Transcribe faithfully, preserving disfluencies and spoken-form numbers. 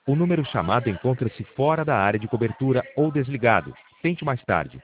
O número chamado encontra-se fora da área de cobertura ou desligado. Tente mais tarde.